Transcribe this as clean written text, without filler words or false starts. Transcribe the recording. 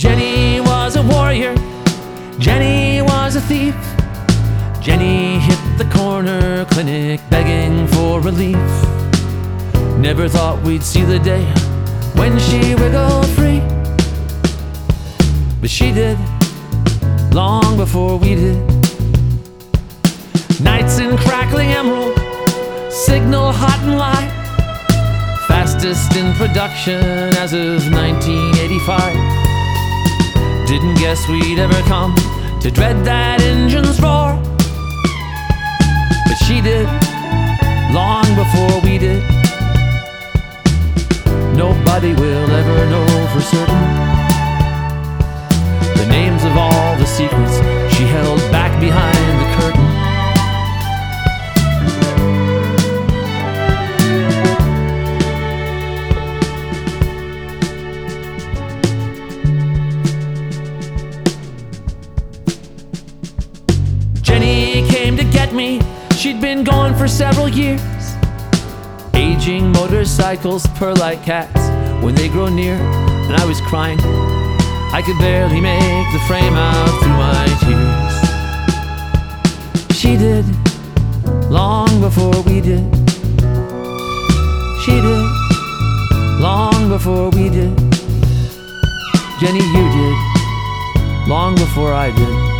Jenny was a warrior, Jenny was a thief. Jenny hit the corner clinic begging for relief. Never thought we'd see the day when she wiggled free, but she did, long before we did. Nights in crackling emerald, signal hot and live, fastest in production as of 1985. Didn't guess we'd ever come to dread that engine's roar, but she did, long before we did. Nobody will ever know for certain the names of all the secrets she held back behind the curtain. Jenny came to get me, she'd been gone for several years. Aging motorcycles purr like cats when they grow near, and I was crying. I could barely make the frame out through my tears. She did, long before we did. She did, long before we did. Jenny, you did, long before I did.